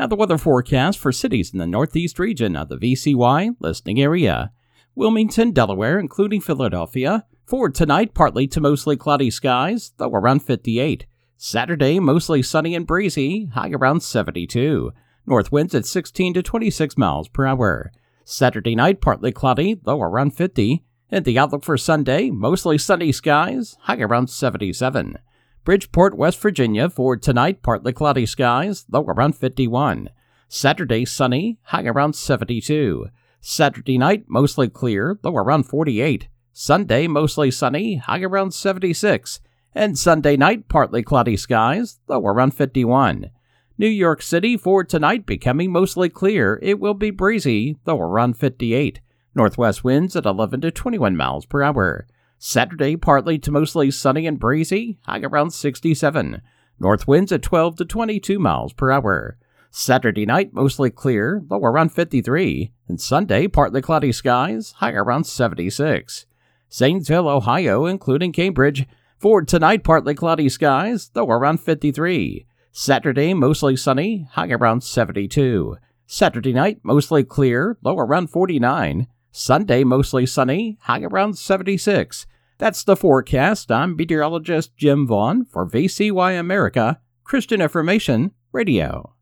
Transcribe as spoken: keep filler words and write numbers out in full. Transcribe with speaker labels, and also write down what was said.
Speaker 1: Now the weather forecast for cities in the northeast region of the V C Y listening area. Wilmington, Delaware, including Philadelphia. For tonight, partly to mostly cloudy skies, though around fifty-eight. Saturday, mostly sunny and breezy, high around seventy-two. North winds at sixteen to twenty-six miles per hour. Saturday night, partly cloudy, though around fifty. And the outlook for Sunday, mostly sunny skies, high around seventy-seven. Bridgeport, West Virginia, for tonight, partly cloudy skies, low around fifty-one. Saturday, sunny, high around seventy-two. Saturday night, mostly clear, low around forty-eight. Sunday, mostly sunny, high around seventy-six. And Sunday night, partly cloudy skies, low around fifty-one. New York City, for tonight, becoming mostly clear. It will be breezy, low around fifty-eight. Northwest winds at eleven to twenty-one miles per hour. Saturday, partly to mostly sunny and breezy, high around sixty-seven. North winds at twelve to twenty-two miles per hour. Saturday night, mostly clear, low around fifty-three. And Sunday, partly cloudy skies, high around seventy-six. Zanesville, Ohio, including Cambridge. For tonight, partly cloudy skies, low around fifty-three. Saturday, mostly sunny, high around seventy-two. Saturday night, mostly clear, low around forty-nine. Sunday, mostly sunny, high around seventy-six. That's the forecast. I'm meteorologist Jim Vaughn for V C Y America, Christian Information Radio.